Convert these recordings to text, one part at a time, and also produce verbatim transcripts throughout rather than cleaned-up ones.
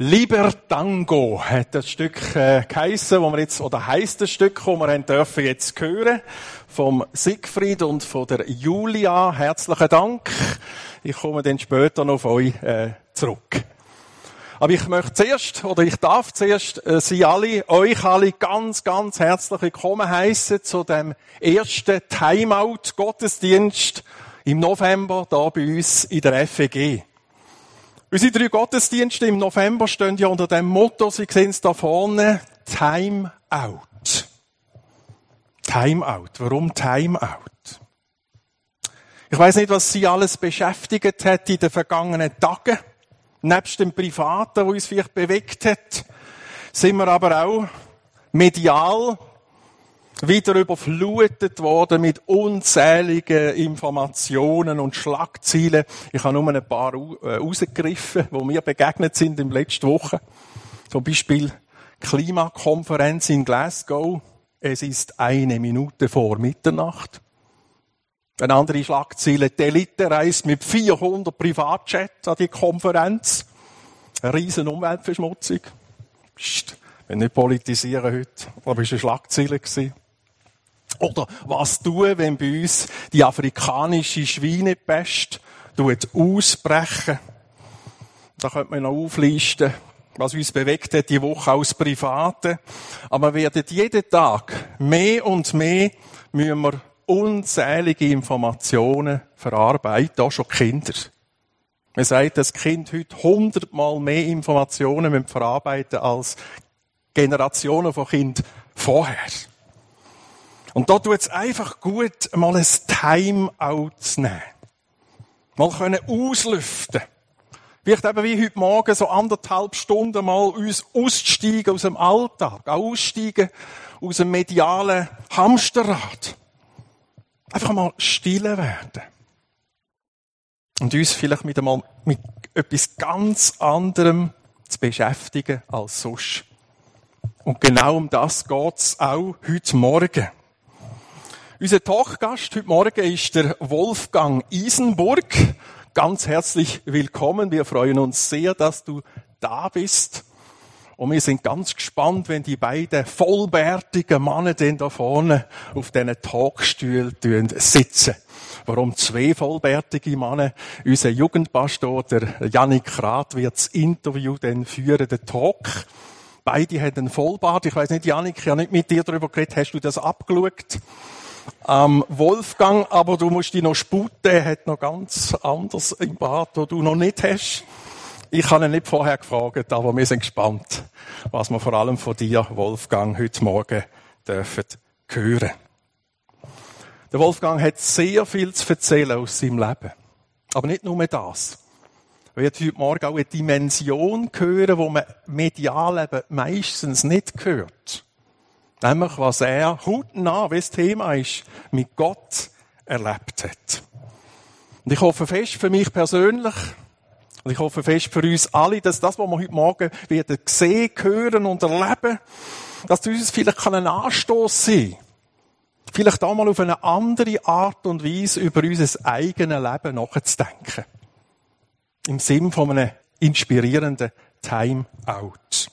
Lieber Tango hat das Stück äh, geheissen, wo wir jetzt, oder heisst das Stück, wo wir haben dürfen jetzt hören, vom Siegfried und von der Julia. Herzlichen Dank. Ich komme dann später noch auf euch äh, zurück. Aber ich möchte zuerst, oder ich darf zuerst äh, Sie alle, euch alle ganz, ganz herzlich willkommen heissen zu dem ersten Timeout-Gottesdienst im November da bei uns in der F E G. Unsere drei Gottesdienste im November stehen ja unter dem Motto, Sie sehen es da vorne, Time Out. Time Out. Warum Time Out? Ich weiss nicht, was Sie alles beschäftigt hat in den vergangenen Tagen. Nebst dem Privaten, der uns vielleicht bewegt hat, sind wir aber auch medial wieder überflutet worden mit unzähligen Informationen und Schlagzeilen. Ich habe nur ein paar rausgegriffen, die mir begegnet sind in der letzten Woche. Zum Beispiel Klimakonferenz in Glasgow. Es ist eine Minute vor Mitternacht. Eine andere Schlagzeile, die Elite reist mit vierhundert Privatjets an die Konferenz. Eine riesen Umweltverschmutzung. Psst, wenn nicht politisieren heute, aber es war eine Schlagzeile gewesen. Oder was tun, wenn bei uns die afrikanische Schweinepest ausbrechen. Da könnte man noch auflisten, was uns bewegt hat, die Woche als Private. Aber wir werden jeden Tag mehr und mehr müssen wir unzählige Informationen verarbeiten, auch schon Kinder. Man sagt, dass Kind heute hundertmal mehr Informationen verarbeiten als Generationen von Kindern vorher. Und da tut es einfach gut, mal ein Time-out zu nehmen. Mal können auslüften. Vielleicht eben wie heute Morgen so anderthalb Stunden mal uns auszusteigen aus dem Alltag, auch aussteigen aus dem medialen Hamsterrad. Einfach mal stille werden. Und uns vielleicht mit einmal mit etwas ganz anderem zu beschäftigen als sonst. Und genau um das geht's auch heute Morgen. Unser Talkgast heute Morgen ist der Wolfgang Isenburg. Ganz herzlich willkommen. Wir freuen uns sehr, dass du da bist. Und wir sind ganz gespannt, wenn die beiden vollbärtigen Männer denn da vorne auf diesen Talkstühlen sitzen. Warum zwei vollbärtige Männer? Unser Jugendpastor, der Jannik Rath, wird das Interview dann führen, den Talk. Beide haben einen Vollbart. Ich weiss nicht, Jannik, ich habe nicht mit dir darüber geredet. Hast du das abgeschaut? Ähm, Wolfgang, aber du musst dich noch sputen. Er hat noch ganz anders im Bart, was du noch nicht hast. Ich habe ihn nicht vorher gefragt, aber wir sind gespannt, was wir vor allem von dir, Wolfgang, heute Morgen dürfen hören. Der Wolfgang hat sehr viel zu erzählen aus seinem Leben. Aber nicht nur das. Er wird heute Morgen auch eine Dimension hören, die man medial eben meistens nicht hört. Nämlich, was er hautnah, wie das Thema ist, mit Gott erlebt hat. Und ich hoffe fest für mich persönlich, und ich hoffe fest für uns alle, dass das, was wir heute Morgen werden sehen, hören und erleben, dass das uns vielleicht ein Anstoß sein kann. Vielleicht auch mal auf eine andere Art und Weise über unser eigenes Leben nachzudenken. Im Sinn von einem inspirierenden Time-out.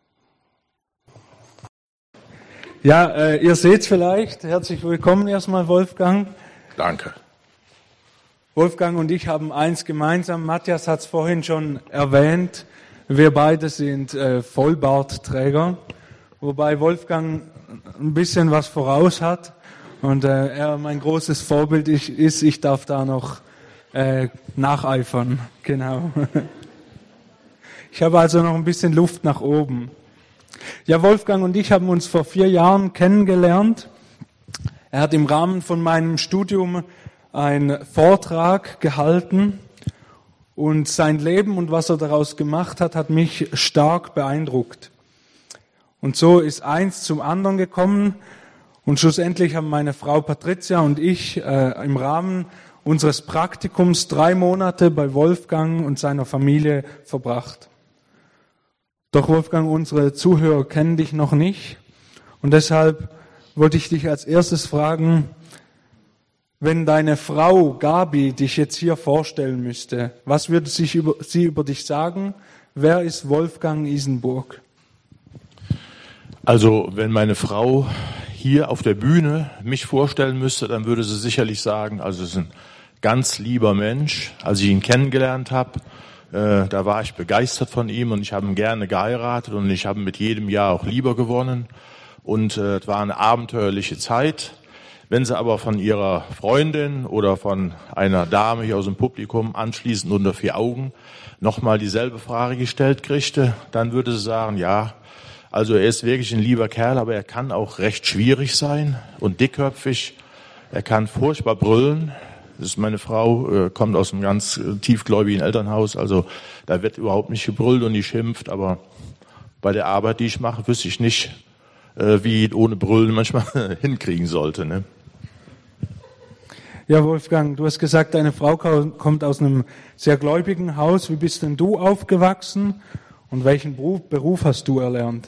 Ja, äh, ihr seht's vielleicht. Herzlich willkommen erstmal, Wolfgang. Danke. Wolfgang und ich haben eins gemeinsam. Matthias hat es vorhin schon erwähnt. Wir beide sind äh, Vollbartträger, wobei Wolfgang ein bisschen was voraus hat und äh, er mein großes Vorbild ist. Ich darf da noch äh, nacheifern. Genau. Ich habe also noch ein bisschen Luft nach oben. Ja, Wolfgang und ich haben uns vor vier Jahren kennengelernt. Er hat im Rahmen von meinem Studium einen Vortrag gehalten und sein Leben und was er daraus gemacht hat, hat mich stark beeindruckt. Und so ist eins zum anderen gekommen und schlussendlich haben meine Frau Patricia und ich äh, im Rahmen unseres Praktikums drei Monate bei Wolfgang und seiner Familie verbracht. Doch Wolfgang, unsere Zuhörer kennen dich noch nicht und deshalb wollte ich dich als erstes fragen, wenn deine Frau Gabi dich jetzt hier vorstellen müsste, was würde sich über, sie über dich sagen, Wer ist Wolfgang Isenburg? Also, wenn meine Frau hier auf der Bühne mich vorstellen müsste, dann würde sie sicherlich sagen, also es ist ein ganz lieber Mensch. Als ich ihn kennengelernt habe, äh, da war ich begeistert von ihm und ich habe ihn gerne geheiratet und ich habe ihn mit jedem Jahr auch lieber gewonnen. Und äh, es war eine abenteuerliche Zeit. Wenn sie aber von ihrer Freundin oder von einer Dame hier aus dem Publikum anschließend unter vier Augen nochmal dieselbe Frage gestellt kriegte, dann würde sie sagen, ja, also er ist wirklich ein lieber Kerl, aber er kann auch recht schwierig sein und dickköpfig. Er kann furchtbar brüllen. Das ist meine Frau, äh, kommt aus einem ganz äh, tiefgläubigen Elternhaus, also da wird überhaupt nicht gebrüllt und nicht schimpft, aber bei der Arbeit, die ich mache, wüsste ich nicht, äh, wie ich ohne Brüllen manchmal hinkriegen sollte, ne? Ja, Wolfgang, du hast gesagt, deine Frau kommt aus einem sehr gläubigen Haus. Wie bist denn du aufgewachsen und welchen Beruf, Beruf hast du erlernt?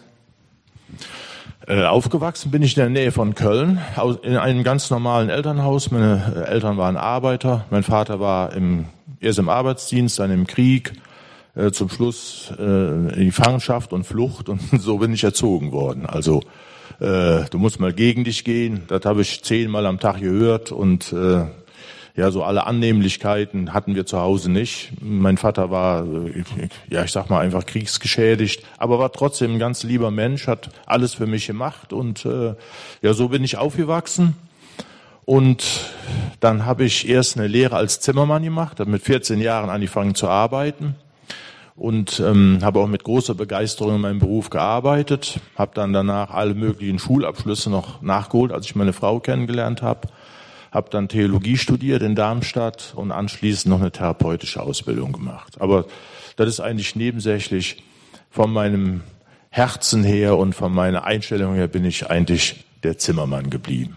Äh, aufgewachsen bin ich in der Nähe von Köln, in einem ganz normalen Elternhaus. Meine Eltern waren Arbeiter. Mein Vater war im, erst im Arbeitsdienst, dann im Krieg, äh, zum Schluss äh, in die Gefangenschaft und Flucht. Und so bin ich erzogen worden. Also äh, du musst mal gegen dich gehen. Das habe ich zehnmal am Tag gehört. Und äh, ja, so alle Annehmlichkeiten hatten wir zu Hause nicht. Mein Vater war, ja, ich sag mal einfach kriegsgeschädigt, aber war trotzdem ein ganz lieber Mensch, hat alles für mich gemacht und äh, ja, so bin ich aufgewachsen. Und dann habe ich erst eine Lehre als Zimmermann gemacht, habe mit vierzehn Jahren angefangen zu arbeiten und ähm, habe auch mit großer Begeisterung in meinem Beruf gearbeitet, habe dann danach alle möglichen Schulabschlüsse noch nachgeholt, als ich meine Frau kennengelernt habe. Habe dann Theologie studiert in Darmstadt und anschließend noch eine therapeutische Ausbildung gemacht. Aber das ist eigentlich nebensächlich. Von meinem Herzen her und von meiner Einstellung her bin ich eigentlich der Zimmermann geblieben.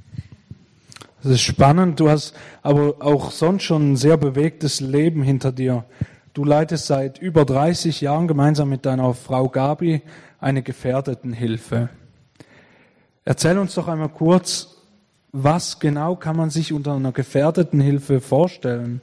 Das ist spannend. Du hast aber auch sonst schon ein sehr bewegtes Leben hinter dir. Du leitest seit über dreißig Jahren gemeinsam mit deiner Frau Gabi eine Gefährdetenhilfe. Erzähl uns doch einmal kurz, was genau kann man sich unter einer Gefährdetenhilfe vorstellen?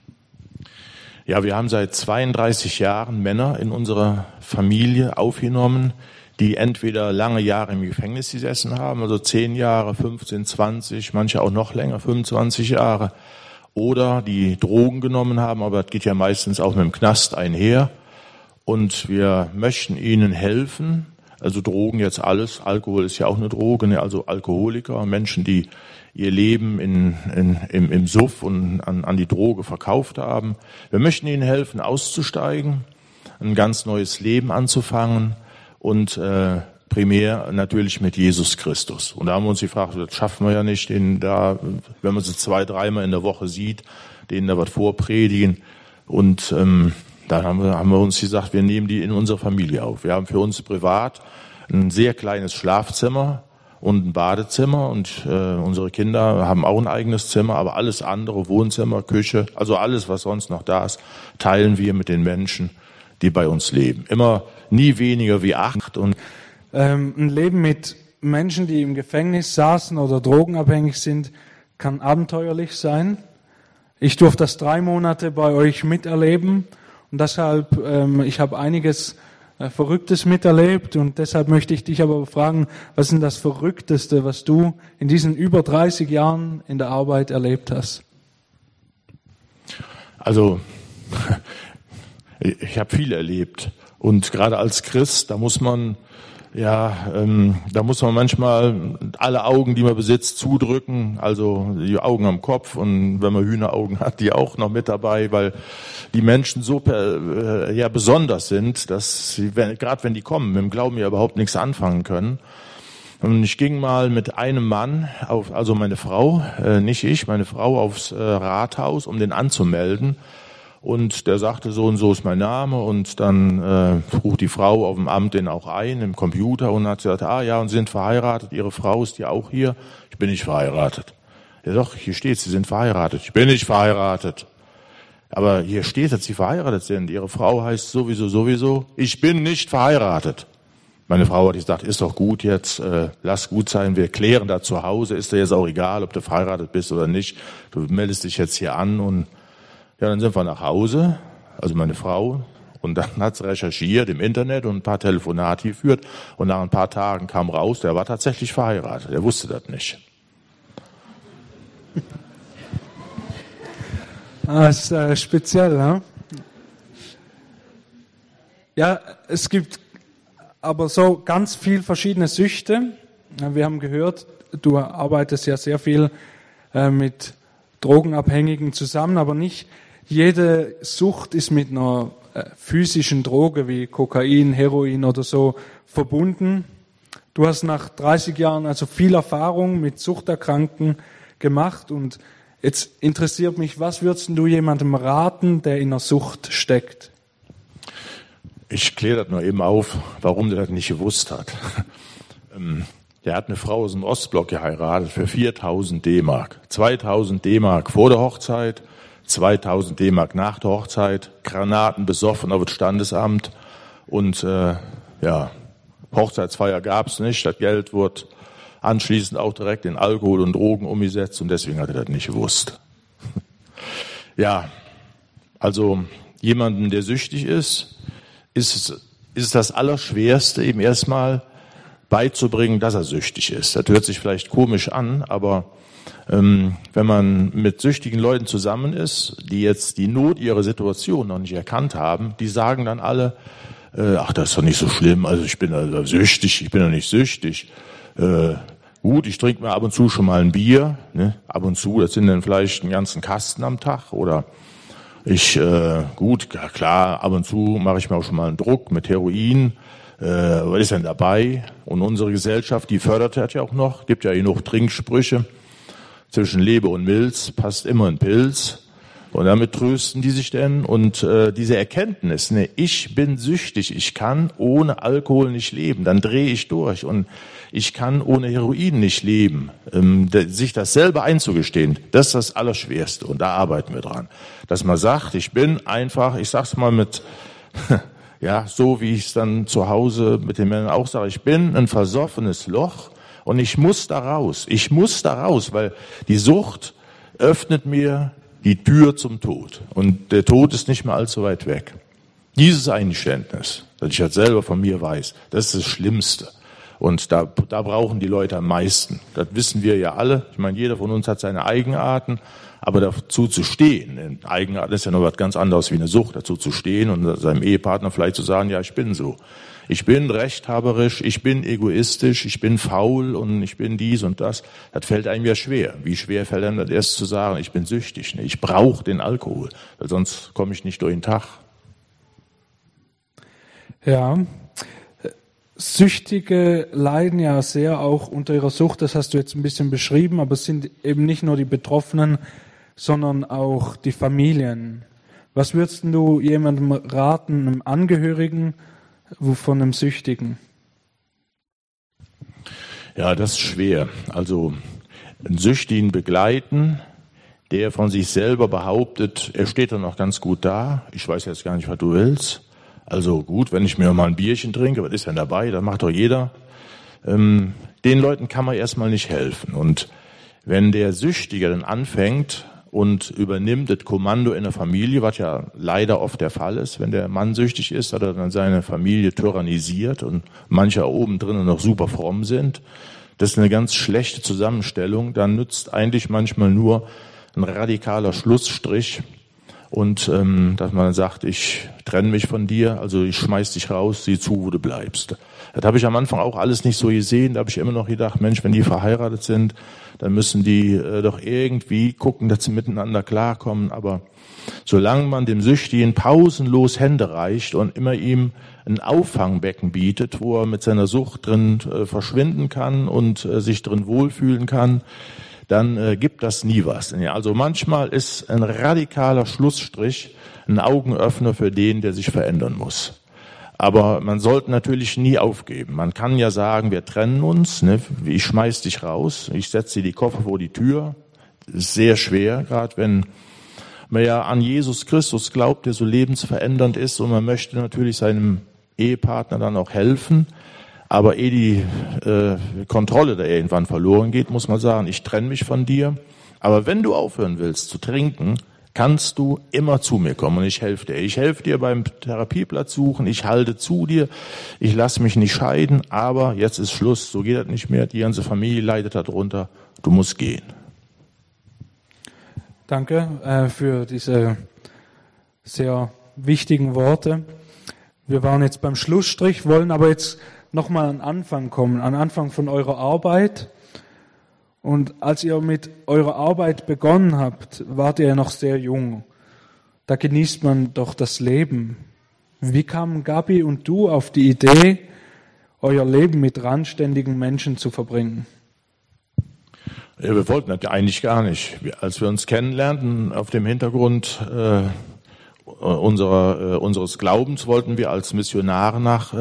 Ja, wir haben seit zweiunddreißig Jahren Männer in unserer Familie aufgenommen, die entweder lange Jahre im Gefängnis gesessen haben, also zehn Jahre, fünfzehn, zwanzig, manche auch noch länger, fünfundzwanzig Jahre, oder die Drogen genommen haben, aber das geht ja meistens auch mit dem Knast einher. Und wir möchten ihnen helfen. Also Drogen jetzt alles, Alkohol ist ja auch eine Droge, ne? Also Alkoholiker, Menschen, die ihr Leben in, in, im, im Suff und an, an die Droge verkauft haben. Wir möchten ihnen helfen, auszusteigen, ein ganz neues Leben anzufangen und äh, primär natürlich mit Jesus Christus. Und da haben wir uns gefragt, das schaffen wir ja nicht, denen da, wenn man sie zwei, dreimal in der Woche sieht, denen da was vorpredigen. Und ähm, Dann haben wir, haben wir uns gesagt, wir nehmen die in unsere Familie auf. Wir haben für uns privat ein sehr kleines Schlafzimmer und ein Badezimmer und äh, unsere Kinder haben auch ein eigenes Zimmer, aber alles andere, Wohnzimmer, Küche, also alles, was sonst noch da ist, teilen wir mit den Menschen, die bei uns leben. Immer nie weniger wie acht. Und ähm, ein Leben mit Menschen, die im Gefängnis saßen oder drogenabhängig sind, kann abenteuerlich sein. Ich durfte das drei Monate bei euch miterleben. Und deshalb, ähm, ich habe einiges äh, Verrücktes miterlebt und deshalb möchte ich dich aber fragen, was ist denn das Verrückteste, was du in diesen über dreißig Jahren in der Arbeit erlebt hast? Also, ich habe viel erlebt und gerade als Christ, da muss man Ja, ähm, da muss man manchmal alle Augen, die man besitzt, zudrücken, also die Augen am Kopf und wenn man Hühneraugen hat, die auch noch mit dabei, weil die Menschen so äh, ja besonders sind, dass sie, gerade wenn die kommen, mit dem Glauben ja überhaupt nichts anfangen können. Und ich ging mal mit einem Mann, auf, also meine Frau, äh, nicht ich, meine Frau aufs äh, Rathaus, um den anzumelden. Und der sagte, so und so ist mein Name und dann äh, trug die Frau auf dem Amt den auch ein im Computer und hat gesagt, ah ja, und Sie sind verheiratet, Ihre Frau ist ja auch hier. Ich bin nicht verheiratet. Ja doch, hier steht, Sie sind verheiratet. Ich bin nicht verheiratet. Aber hier steht, dass Sie verheiratet sind. Ihre Frau heißt sowieso, sowieso. Ich bin nicht verheiratet. Meine Frau hat gesagt, ist doch gut jetzt, äh, lass gut sein, wir klären da zu Hause. Ist dir jetzt auch egal, ob du verheiratet bist oder nicht. Du meldest dich jetzt hier an und ja, dann sind wir nach Hause, also meine Frau Und dann hat es recherchiert im Internet und ein paar Telefonate geführt. Und nach ein paar Tagen kam raus, der war tatsächlich verheiratet. Er wusste das nicht. Das ist äh, speziell, ne? Ja, es gibt aber so ganz viel verschiedene Süchte. Wir haben gehört, du arbeitest ja sehr viel äh, mit Drogenabhängigen zusammen, aber nicht jede Sucht ist mit einer äh, physischen Droge wie Kokain, Heroin oder so verbunden. Du hast nach dreißig Jahren also viel Erfahrung mit Suchterkrankten gemacht und jetzt interessiert mich, was würdest du jemandem raten, der in einer Sucht steckt? Ich kläre das nur eben auf, warum der das nicht gewusst hat. Der hat eine Frau aus dem Ostblock geheiratet für viertausend D-Mark. zweitausend D-Mark vor der Hochzeit, zweitausend D-Mark nach der Hochzeit, Granaten besoffen auf das Standesamt und äh, ja, Hochzeitsfeier gab's nicht. Das Geld wurde anschließend auch direkt in Alkohol und Drogen umgesetzt und deswegen hat er das nicht gewusst. Ja, also jemanden, der süchtig ist, ist es, ist es das Allerschwerste, ihm erstmal beizubringen, dass er süchtig ist. Das hört sich vielleicht komisch an, aber ähm, wenn man mit süchtigen Leuten zusammen ist, die jetzt die Not ihrer Situation noch nicht erkannt haben, die sagen dann alle, äh, ach, das ist doch nicht so schlimm, also ich bin also süchtig, ich bin doch nicht süchtig. Äh, gut, ich trinke mir ab und zu schon mal ein Bier, ne? Ab und zu, das sind dann vielleicht einen ganzen Kasten am Tag oder ich, äh, gut, ja, klar, ab und zu mache ich mir auch schon mal einen Druck mit Heroin. Äh, was ist denn dabei? Und unsere Gesellschaft, die fördert das ja auch noch, gibt ja genug Trinksprüche. Zwischen Leber und Milz passt immer ein Pilz. Und damit trösten die sich denn. Und äh, diese Erkenntnis, ne, ich bin süchtig, ich kann ohne Alkohol nicht leben, dann drehe ich durch. Und ich kann ohne Heroin nicht leben. Ähm, de, sich das selber einzugestehen, das ist das Allerschwerste. Und da arbeiten wir dran. Dass man sagt, ich bin einfach, ich sag's mal mit... Ja, so wie ich es dann zu Hause mit den Männern auch sage, ich bin ein versoffenes Loch und ich muss da raus. Ich muss da raus, weil die Sucht öffnet mir die Tür zum Tod. Und der Tod ist nicht mehr allzu weit weg. Dieses Eingeständnis, dass ich das selber von mir weiß, das ist das Schlimmste. Und da, da brauchen die Leute am meisten. Das wissen wir ja alle. Ich meine, jeder von uns hat seine Eigenarten. Aber dazu zu stehen, Eigenart ist ja noch was ganz anderes wie eine Sucht, dazu zu stehen und seinem Ehepartner vielleicht zu sagen, ja, ich bin so. Ich bin rechthaberisch, ich bin egoistisch, ich bin faul und ich bin dies und das. Das fällt einem ja schwer. Wie schwer fällt einem das erst zu sagen, ich bin süchtig, ich brauche den Alkohol, weil sonst komme ich nicht durch den Tag. Ja, Süchtige leiden ja sehr auch unter ihrer Sucht, das hast du jetzt ein bisschen beschrieben, aber es sind eben nicht nur die Betroffenen, sondern auch die Familien. Was würdest du jemandem raten, einem Angehörigen von einem Süchtigen? Ja, das ist schwer. Also einen Süchtigen begleiten, der von sich selber behauptet, er steht dann noch ganz gut da, ich weiß jetzt gar nicht, was du willst. Also gut, wenn ich mir mal ein Bierchen trinke, was ist denn dabei? Das macht doch jeder. Ähm, den Leuten kann man erstmal nicht helfen. Und wenn der Süchtige dann anfängt und übernimmt das Kommando in der Familie, was ja leider oft der Fall ist, wenn der Mann süchtig ist, hat er dann seine Familie tyrannisiert und manche oben drinnen noch super fromm sind. Das ist eine ganz schlechte Zusammenstellung. Dann nützt eigentlich manchmal nur ein radikaler Schlussstrich. Und ähm, dass man sagt, ich trenne mich von dir, also ich schmeiß dich raus, sieh zu, wo du bleibst. Das habe ich am Anfang auch alles nicht so gesehen. Da habe ich immer noch gedacht, Mensch, wenn die verheiratet sind, dann müssen die äh, doch irgendwie gucken, dass sie miteinander klarkommen. Aber solange man dem Süchtigen pausenlos Hände reicht und immer ihm ein Auffangbecken bietet, wo er mit seiner Sucht drin äh, verschwinden kann und äh, sich drin wohlfühlen kann, dann äh, gibt das nie was. Also manchmal ist ein radikaler Schlussstrich ein Augenöffner für den, der sich verändern muss. Aber man sollte natürlich nie aufgeben. Man kann ja sagen, wir trennen uns, ne? Ich schmeiß dich raus, ich setze dir die Koffer vor die Tür. Das ist sehr schwer, gerade wenn man ja an Jesus Christus glaubt, der so lebensverändernd ist und man möchte natürlich seinem Ehepartner dann auch helfen. Aber ehe die äh, Kontrolle da irgendwann verloren geht, muss man sagen, ich trenne mich von dir. Aber wenn du aufhören willst zu trinken, kannst du immer zu mir kommen und ich helfe dir. Ich helfe dir beim Therapieplatz suchen, ich halte zu dir, ich lasse mich nicht scheiden, aber jetzt ist Schluss, so geht das nicht mehr, die ganze Familie leidet darunter, du musst gehen. Danke äh, für diese sehr wichtigen Worte. Wir waren jetzt beim Schlussstrich, wollen aber jetzt nochmal an den Anfang kommen, an den Anfang von eurer Arbeit. Und als ihr mit eurer Arbeit begonnen habt, wart ihr ja noch sehr jung. Da genießt man doch das Leben. Wie kamen Gabi und du auf die Idee, euer Leben mit randständigen Menschen zu verbringen? Ja, wir wollten das ja eigentlich gar nicht. Als wir uns kennenlernten, auf dem Hintergrund äh, unserer, äh, unseres Glaubens, wollten wir als Missionare nach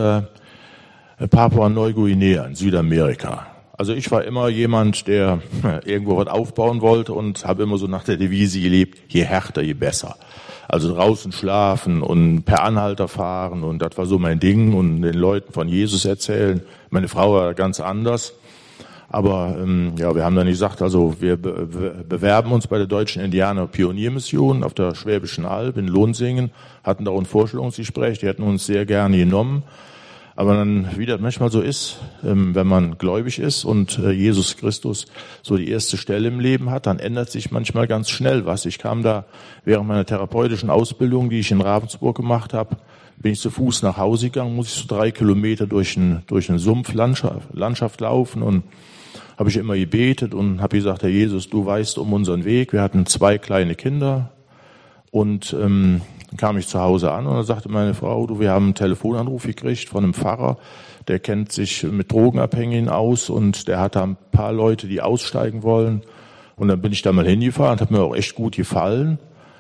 äh, Papua-Neuguinea in Südamerika. Also ich war immer jemand, der irgendwo was aufbauen wollte und habe immer so nach der Devise gelebt, je härter, je besser. Also draußen schlafen und per Anhalter fahren und das war so mein Ding und den Leuten von Jesus erzählen. Meine Frau war ganz anders. Aber ähm, ja, wir haben dann gesagt, also wir be- be- bewerben uns bei der Deutschen Indianer Pioniermission auf der Schwäbischen Alb in Lohnsingen, hatten da ein Vorstellungsgespräch, die hätten uns sehr gerne genommen. Aber dann, wie das manchmal so ist, wenn man gläubig ist und Jesus Christus so die erste Stelle im Leben hat, dann ändert sich manchmal ganz schnell was. Ich kam da während meiner therapeutischen Ausbildung, die ich in Ravensburg gemacht habe, bin ich zu Fuß nach Hause gegangen, muss ich so drei Kilometer durch einen durch eine Sumpflandschaft Landschaft laufen und habe ich immer gebetet und habe gesagt, Herr Jesus, du weißt um unseren Weg. Wir hatten zwei kleine Kinder und ähm, dann kam ich zu Hause an und dann sagte meine Frau, du, wir haben einen Telefonanruf gekriegt von einem Pfarrer, der kennt sich mit Drogenabhängigen aus und der hat da ein paar Leute, die aussteigen wollen. Und dann bin ich da mal hingefahren, hat mir auch echt gut gefallen.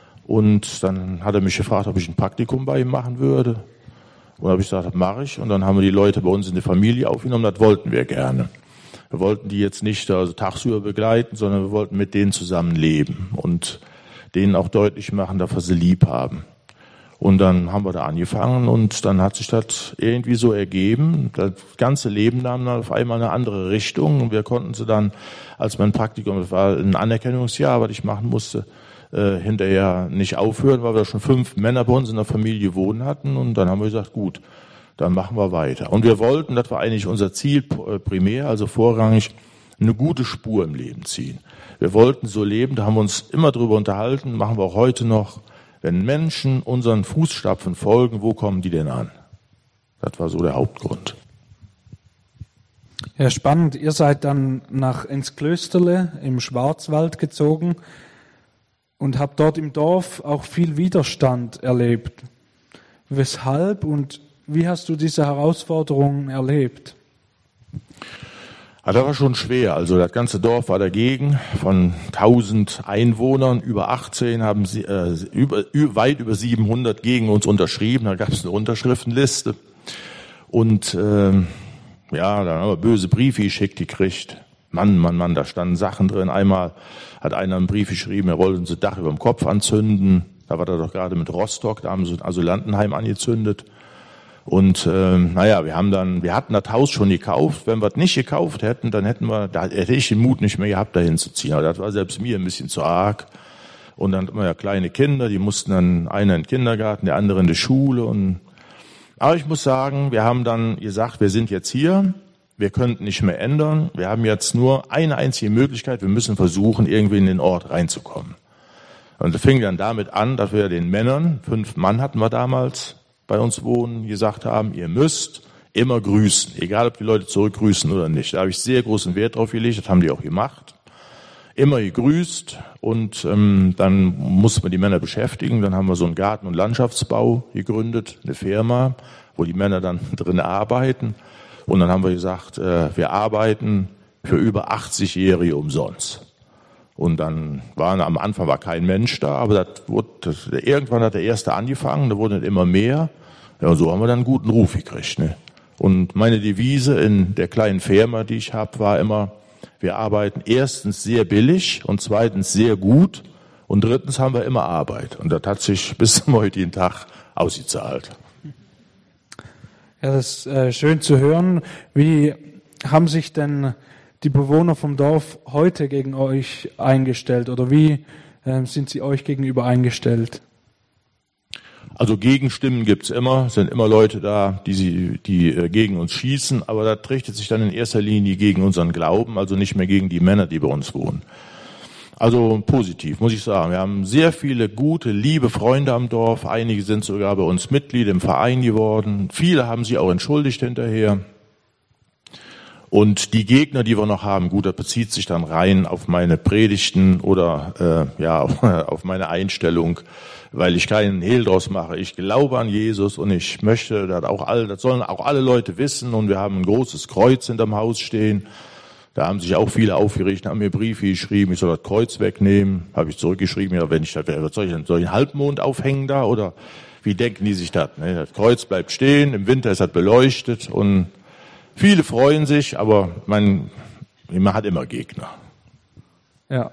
Und dann hat er mich gefragt, ob ich ein Praktikum bei ihm machen würde. Und dann habe ich gesagt, das mache ich. Und dann haben wir die Leute bei uns in die Familie aufgenommen, das wollten wir gerne. Wir wollten die jetzt nicht also tagsüber begleiten, sondern wir wollten mit denen zusammen leben und denen auch deutlich machen, dass wir sie lieb haben. Und dann haben wir da angefangen und dann hat sich das irgendwie so ergeben. Das ganze Leben nahm dann auf einmal eine andere Richtung und wir konnten sie dann, als mein Praktikum, das war ein Anerkennungsjahr, was ich machen musste, äh, hinterher nicht aufhören, weil wir schon fünf Männer bei uns in der Familie wohnen hatten und dann haben wir gesagt, gut, dann machen wir weiter. Und wir wollten, das war eigentlich unser Ziel primär, also vorrangig, eine gute Spur im Leben ziehen. Wir wollten so leben, da haben wir uns immer drüber unterhalten, machen wir auch heute noch. Wenn Menschen unseren Fußstapfen folgen, wo kommen die denn an? Das war so der Hauptgrund. Ja, spannend. Ihr seid dann nach ins Klösterle im Schwarzwald gezogen und habt dort im Dorf auch viel Widerstand erlebt. Weshalb und wie hast du diese Herausforderungen erlebt? Ja, das war schon schwer. Also das ganze Dorf war dagegen. Von tausend Einwohnern, über achtzehn, haben sie, äh, über, weit über siebenhundert gegen uns unterschrieben. Da gab es eine Unterschriftenliste. Und äh, ja, dann haben wir böse Briefe geschickt gekriegt. Mann, Mann, Mann, da standen Sachen drin. Einmal hat einer einen Brief geschrieben, er wollte uns das Dach über dem Kopf anzünden. Da war er doch gerade mit Rostock, da haben sie ein Asylantenheim angezündet. Und äh, naja, wir haben dann, wir hatten das Haus schon gekauft. Wenn wir es nicht gekauft hätten, dann hätten wir, da hätte ich den Mut nicht mehr gehabt, dahin zu ziehen. Aber das war selbst mir ein bisschen zu arg. Und dann hatten wir ja kleine Kinder, die mussten dann, einer in den Kindergarten, der andere in die Schule. Und aber ich muss sagen, wir haben dann gesagt, wir sind jetzt hier, wir könnten nicht mehr ändern. Wir haben jetzt nur eine einzige Möglichkeit, wir müssen versuchen, irgendwie in den Ort reinzukommen. Und das fing dann damit an, dass wir den Männern, fünf Mann hatten wir damals, bei uns wohnen, gesagt haben, ihr müsst immer grüßen, egal ob die Leute zurückgrüßen oder nicht. Da habe ich sehr großen Wert drauf gelegt, das haben die auch gemacht. Immer gegrüßt und ähm, dann mussten wir die Männer beschäftigen. Dann haben wir so einen Garten- und Landschaftsbau gegründet, eine Firma, wo die Männer dann drin arbeiten. Und dann haben wir gesagt, äh, wir arbeiten für über achtzig-Jährige umsonst. Und dann waren am Anfang war kein Mensch da, aber das wurde, das, irgendwann hat der Erste angefangen, da wurden immer mehr. Ja, und so haben wir dann einen guten Ruf gekriegt. Ne? Und meine Devise in der kleinen Firma, die ich habe, war immer, wir arbeiten erstens sehr billig und zweitens sehr gut und drittens haben wir immer Arbeit. Und das hat sich bis zum heutigen Tag ausgezahlt. Ja, das ist äh, schön zu hören. Wie haben sich denn die Bewohner vom Dorf heute gegen euch eingestellt oder wie äh, sind sie euch gegenüber eingestellt? Also Gegenstimmen gibt's immer, es sind immer Leute da, die, sie, die äh, gegen uns schießen, aber das richtet sich dann in erster Linie gegen unseren Glauben, also nicht mehr gegen die Männer, die bei uns wohnen. Also positiv, muss ich sagen. Wir haben sehr viele gute, liebe Freunde am Dorf, einige sind sogar bei uns Mitglied im Verein geworden, viele haben sich auch entschuldigt hinterher. Und die Gegner, die wir noch haben, gut, das bezieht sich dann rein auf meine Predigten oder äh, ja auf meine Einstellung, weil ich keinen Hehl draus mache. Ich glaube an Jesus und ich möchte, dass auch alle, das sollen auch alle Leute wissen. Und wir haben ein großes Kreuz hinterm Haus stehen. Da haben sich auch viele aufgeregt, haben mir Briefe geschrieben, ich soll das Kreuz wegnehmen. Habe ich zurückgeschrieben, ja, wenn ich das, was soll ich denn, soll ich einen Halbmond aufhängen da oder wie denken die sich das? Ne? Das Kreuz bleibt stehen, im Winter ist das beleuchtet und viele freuen sich, aber man, man hat immer Gegner. Ja.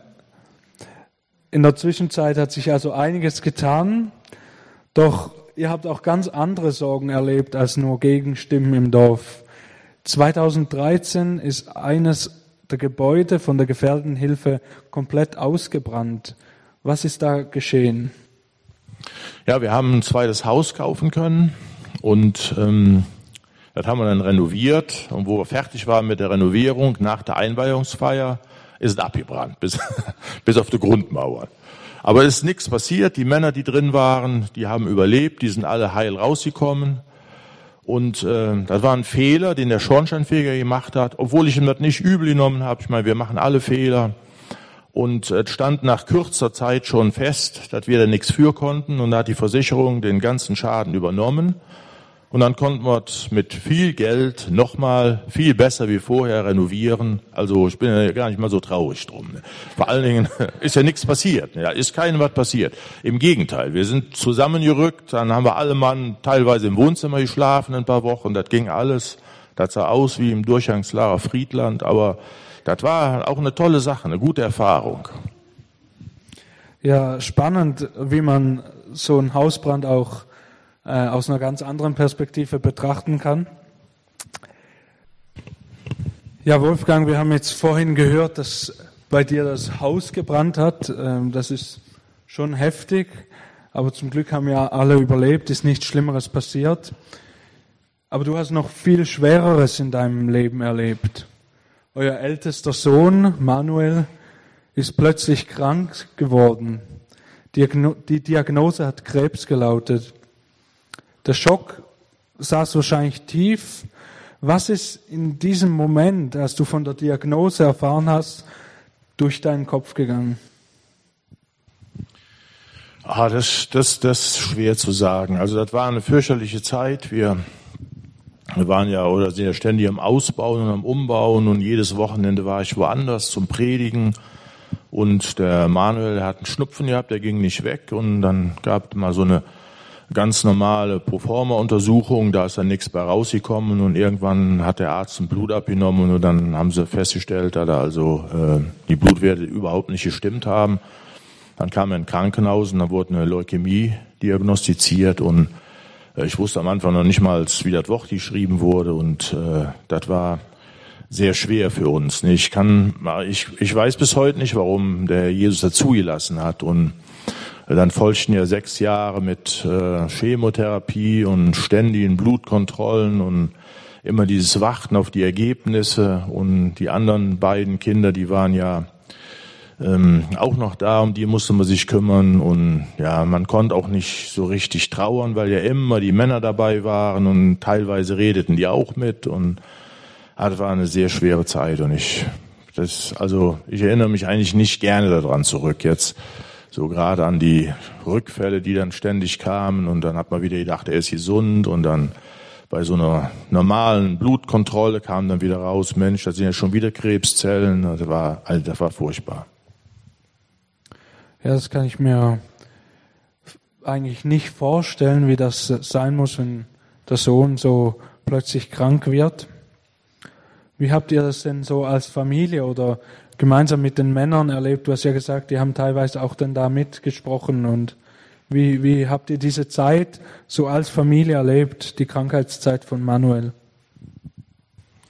In der Zwischenzeit hat sich also einiges getan, doch ihr habt auch ganz andere Sorgen erlebt als nur Gegenstimmen im Dorf. zweitausenddreizehn ist eines der Gebäude von der Gefährdenhilfe komplett ausgebrannt. Was ist da geschehen? Ja, wir haben ein zweites Haus kaufen können und ähm, das haben wir dann renoviert. Und wo wir fertig waren mit der Renovierung, nach der Einweihungsfeier, ist es abgebrannt, bis, bis auf die Grundmauer. Aber es ist nichts passiert. Die Männer, die drin waren, die haben überlebt, die sind alle heil rausgekommen. Und äh, das war ein Fehler, den der Schornsteinfeger gemacht hat, obwohl ich ihm das nicht übel genommen habe. Ich meine, wir machen alle Fehler. Und es stand nach kürzer Zeit schon fest, dass wir da nichts für konnten. Und da hat die Versicherung den ganzen Schaden übernommen. Und dann konnten wir mit viel Geld nochmal viel besser wie vorher renovieren. Also ich bin ja gar nicht mal so traurig drum. Vor allen Dingen ist ja nichts passiert. Ja, ist keinem was passiert. Im Gegenteil, wir sind zusammengerückt. Dann haben wir alle Mann teilweise im Wohnzimmer geschlafen ein paar Wochen. Das ging alles. Das sah aus wie im Durchgangslager Friedland. Aber das war auch eine tolle Sache, eine gute Erfahrung. Ja, spannend, wie man so einen Hausbrand auch aus einer ganz anderen Perspektive betrachten kann. Ja, Wolfgang, wir haben jetzt vorhin gehört, dass bei dir das Haus gebrannt hat. Das ist schon heftig, aber zum Glück haben ja alle überlebt, ist nichts Schlimmeres passiert. Aber du hast noch viel Schwereres in deinem Leben erlebt. Euer ältester Sohn, Manuel, ist plötzlich krank geworden. Die Diagnose hat Krebs gelautet. Der Schock saß wahrscheinlich tief. Was ist in diesem Moment, als du von der Diagnose erfahren hast, durch deinen Kopf gegangen? Ah, das, das, das ist schwer zu sagen. Also das war eine fürchterliche Zeit. Wir, wir waren ja oder sind ja ständig am Ausbauen und am Umbauen und jedes Wochenende war ich woanders zum Predigen. Und der Manuel, der hat einen Schnupfen gehabt, der ging nicht weg und dann gab es mal so eine ganz normale Proforma-Untersuchung, da ist dann nichts bei rausgekommen und irgendwann hat der Arzt ein Blut abgenommen und dann haben sie festgestellt, dass da also äh, die Blutwerte überhaupt nicht gestimmt haben. Dann kam er in Krankenhaus und dann wurde eine Leukämie diagnostiziert und äh, ich wusste am Anfang noch nicht mal, wie das Wort geschrieben wurde und äh, das war sehr schwer für uns. Ich kann, ich, ich weiß bis heute nicht, warum der Jesus das zugelassen hat und dann folgten ja sechs Jahre mit äh, Chemotherapie und ständigen Blutkontrollen und immer dieses Warten auf die Ergebnisse. Und die anderen beiden Kinder, die waren ja ähm, auch noch da, um die musste man sich kümmern. Und ja, man konnte auch nicht so richtig trauern, weil ja immer die Männer dabei waren und teilweise redeten die auch mit. Und ah, das war eine sehr schwere Zeit. Und ich, das, also ich erinnere mich eigentlich nicht gerne daran zurück jetzt. So gerade an die Rückfälle, die dann ständig kamen und dann hat man wieder gedacht, er ist gesund und dann bei so einer normalen Blutkontrolle kam dann wieder raus, Mensch, das sind ja schon wieder Krebszellen. Das war, also das war furchtbar. Ja, das kann ich mir eigentlich nicht vorstellen, wie das sein muss, wenn der Sohn so plötzlich krank wird. Wie habt ihr das denn so als Familie oder gemeinsam mit den Männern erlebt? Du hast ja gesagt, die haben teilweise auch dann da mitgesprochen. Und wie, wie habt ihr diese Zeit so als Familie erlebt, die Krankheitszeit von Manuel?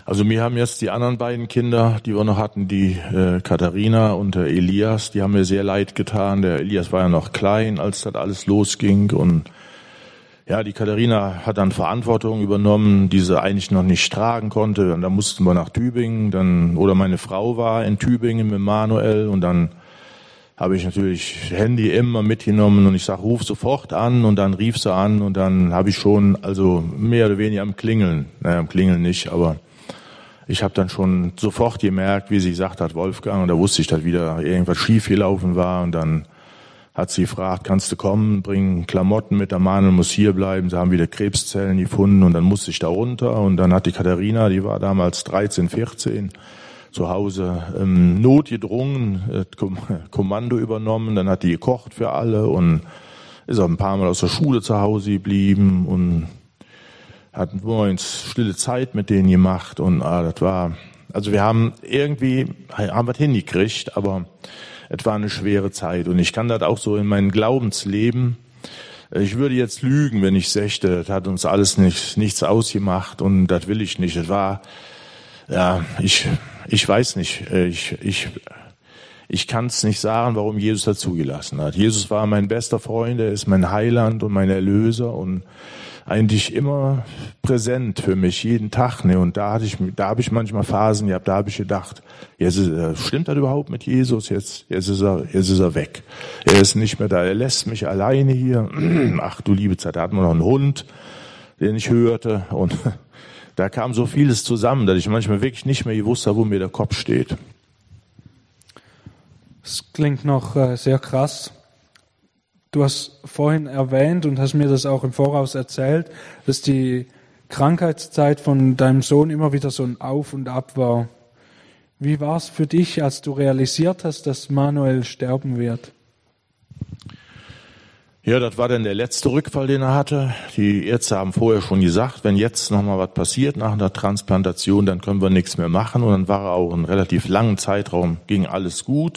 Also mir haben jetzt die anderen beiden Kinder, die wir noch hatten, die äh, Katharina und der Elias, die haben mir sehr leid getan. Der Elias war ja noch klein, als das alles losging. Und ja, die Katharina hat dann Verantwortung übernommen, die sie eigentlich noch nicht tragen konnte. Und dann mussten wir nach Tübingen. Dann oder meine Frau war in Tübingen mit Manuel. Und dann habe ich natürlich Handy immer mitgenommen. Und ich sag, ruf sofort an. Und dann rief sie an. Und dann habe ich schon, also mehr oder weniger am Klingeln. Naja, am Klingeln nicht, aber ich habe dann schon sofort gemerkt, wie sie gesagt hat, Wolfgang, und da wusste ich, dass wieder irgendwas schief gelaufen war. Und dann hat sie gefragt, kannst du kommen, bring Klamotten mit, der Manuel muss hier bleiben. Sie haben wieder Krebszellen gefunden und dann musste ich da runter. Und dann hat die Katharina, die war damals dreizehn, vierzehn, zu Hause ähm, notgedrungen, äh, Kommando übernommen. Dann hat die gekocht für alle und ist auch ein paar Mal aus der Schule zu Hause geblieben und hatten morgens stille Zeit mit denen gemacht und ah, das war, also wir haben irgendwie, haben wir hingekriegt, aber es war eine schwere Zeit und ich kann das auch so in meinem Glaubensleben, ich würde jetzt lügen, wenn ich sächte, das hat uns alles nicht, nichts ausgemacht und das will ich nicht, das war, ja, ich, ich weiß nicht, ich, ich, ich kann es nicht sagen, warum Jesus das zugelassen hat. Jesus war mein bester Freund, er ist mein Heiland und mein Erlöser und eigentlich immer präsent für mich, jeden Tag. Ne? Und da hatte ich, da habe ich manchmal Phasen gehabt, da habe ich gedacht, jetzt ist, stimmt das überhaupt mit Jesus? Jetzt, jetzt ist er, jetzt ist er weg. Er ist nicht mehr da, er lässt mich alleine hier. Ach du liebe Zeit, da hatten wir noch einen Hund, den ich hörte. Und da kam so vieles zusammen, dass ich manchmal wirklich nicht mehr gewusst habe, wo mir der Kopf steht. Das klingt noch äh, sehr krass. Du hast vorhin erwähnt und hast mir das auch im Voraus erzählt, dass die Krankheitszeit von deinem Sohn immer wieder so ein Auf und Ab war. Wie war es für dich, als du realisiert hast, dass Manuel sterben wird? Ja, das war dann der letzte Rückfall, den er hatte. Die Ärzte haben vorher schon gesagt, wenn jetzt nochmal was passiert nach einer Transplantation, dann können wir nichts mehr machen. Und dann war er auch einen relativ langen Zeitraum, ging alles gut.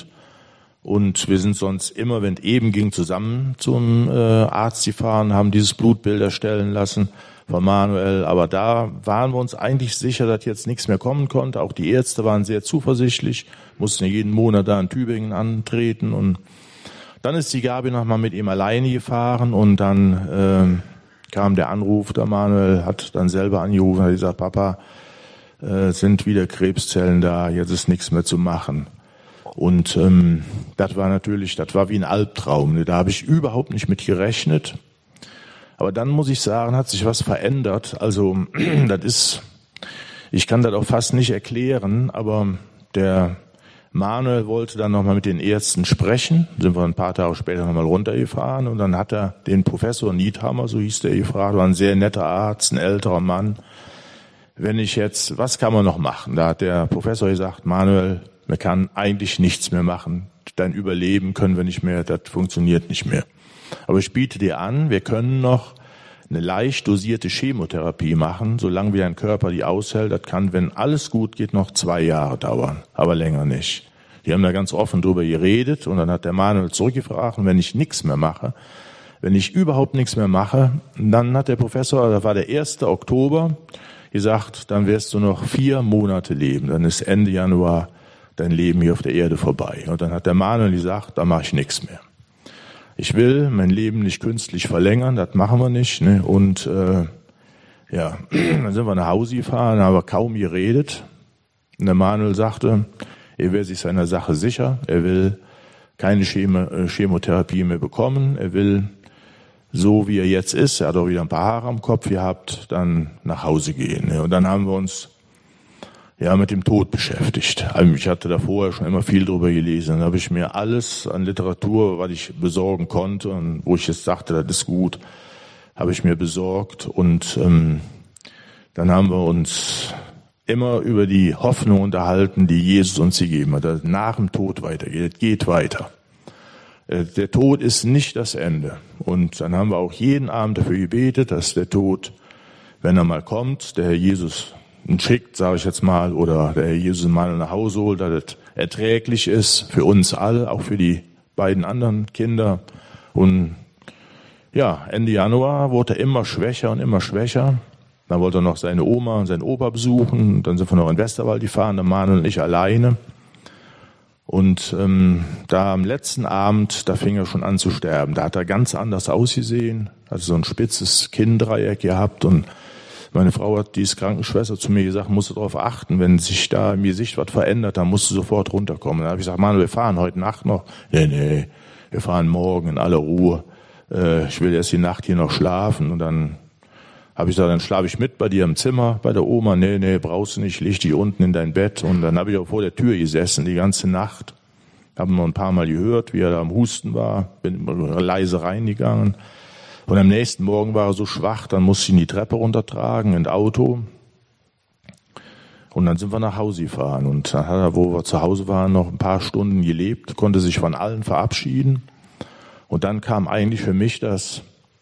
Und wir sind sonst immer, wenn es eben ging, zusammen zum äh, Arzt gefahren, haben dieses Blutbild erstellen lassen von Manuel. Aber da waren wir uns eigentlich sicher, dass jetzt nichts mehr kommen konnte. Auch die Ärzte waren sehr zuversichtlich, mussten ja jeden Monat da in Tübingen antreten. Und dann ist die Gabi nochmal mit ihm alleine gefahren und dann äh, kam der Anruf, der Manuel hat dann selber angerufen, hat gesagt, Papa, äh, sind wieder Krebszellen da, jetzt ist nichts mehr zu machen. Und ähm, das war natürlich, das war wie ein Albtraum. Da habe ich überhaupt nicht mit gerechnet. Aber dann muss ich sagen, hat sich was verändert. Also das ist, ich kann das auch fast nicht erklären, aber der Manuel wollte dann nochmal mit den Ärzten sprechen. Sind wir ein paar Tage später nochmal runtergefahren und dann hat er den Professor Niethammer, so hieß der, gefragt, war ein sehr netter Arzt, ein älterer Mann. Wenn ich jetzt, was kann man noch machen? Da hat der Professor gesagt, Manuel, man kann eigentlich nichts mehr machen. Dein Überleben können wir nicht mehr, das funktioniert nicht mehr. Aber ich biete dir an, wir können noch eine leicht dosierte Chemotherapie machen, solange wie dein Körper die aushält. Das kann, wenn alles gut geht, noch zwei Jahre dauern, aber länger nicht. Die haben da ganz offen drüber geredet und dann hat der Manuel zurückgefragt, und wenn ich nichts mehr mache, wenn ich überhaupt nichts mehr mache, dann hat der Professor, das war der erste Oktober, gesagt, dann wirst du noch vier Monate leben. Dann ist Ende Januar dein Leben hier auf der Erde vorbei. Und dann hat der Manuel gesagt, da mache ich nichts mehr. Ich will mein Leben nicht künstlich verlängern, das machen wir nicht. Ne? Und äh, ja, dann sind wir nach Hause gefahren, haben wir kaum geredet. Und der Manuel sagte, er wäre sich seiner Sache sicher, er will keine Chemo, Chemotherapie mehr bekommen, er will so wie er jetzt ist, er hat auch wieder ein paar Haare am Kopf gehabt, dann nach Hause gehen. Ne? Und dann haben wir uns ja mit dem Tod beschäftigt. Also ich hatte da vorher schon immer viel drüber gelesen. Dann habe ich mir alles an Literatur, was ich besorgen konnte und wo ich jetzt dachte, das ist gut, habe ich mir besorgt. Und ähm, dann haben wir uns immer über die Hoffnung unterhalten, die Jesus uns gegeben hat, dass nach dem Tod weitergeht. Es geht weiter. Der Tod ist nicht das Ende. Und dann haben wir auch jeden Abend dafür gebetet, dass der Tod, wenn er mal kommt, der Herr Jesus schickt, sage ich jetzt mal, oder der Herr Jesus mal nach Hause holt, dass es erträglich ist für uns alle, auch für die beiden anderen Kinder. Und ja, Ende Januar wurde er immer schwächer und immer schwächer. Dann wollte er noch seine Oma und seinen Opa besuchen. Dann sind wir noch in den Westerwald gefahren, der Manuel und ich alleine. Und ähm, da am letzten Abend, da fing er schon an zu sterben. Da hat er ganz anders ausgesehen, hatte so ein spitzes Kinndreieck gehabt. Und meine Frau hat, die ist Krankenschwester, zu mir gesagt, musst du darauf achten, wenn sich da im Gesicht was verändert, dann musst du sofort runterkommen. Dann habe ich gesagt, Manuel, wir fahren heute Nacht noch. Nee, nee, wir fahren morgen in aller Ruhe. Äh, ich will erst die Nacht hier noch schlafen. Und dann habe ich gesagt, dann schlafe ich mit bei dir im Zimmer, bei der Oma. Nee, nee, brauchst du nicht, leg dich unten in dein Bett. Und dann habe ich auch vor der Tür gesessen, die ganze Nacht. Habe noch ein paar Mal gehört, wie er da am Husten war. Bin leise reingegangen. Und am nächsten Morgen war er so schwach, dann musste ich ihn die Treppe runtertragen, in das Auto. Und dann sind wir nach Hause gefahren. Und dann hat er, wo wir zu Hause waren, noch ein paar Stunden gelebt, konnte sich von allen verabschieden. Und dann kam eigentlich für mich das,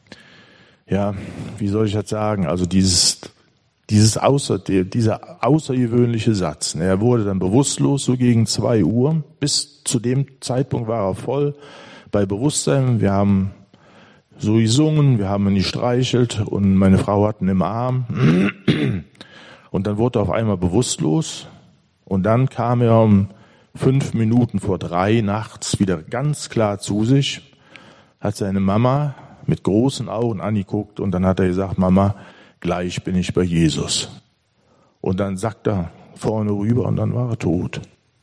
ja, wie soll ich das sagen, also dieses, dieses außer, dieser außergewöhnliche Satz. Er wurde dann bewusstlos, so gegen zwei Uhr. Bis zu dem Zeitpunkt war er voll bei Bewusstsein. Wir haben so gesungen, wir haben ihn gestreichelt und meine Frau hat ihn im Arm. Und dann wurde er auf einmal bewusstlos. Und dann kam er um fünf Minuten vor drei nachts wieder ganz klar zu sich, hat seine Mama mit großen Augen angeguckt und dann hat er gesagt, Mama, gleich bin ich bei Jesus. Und dann sackt er vorne rüber und dann war er tot.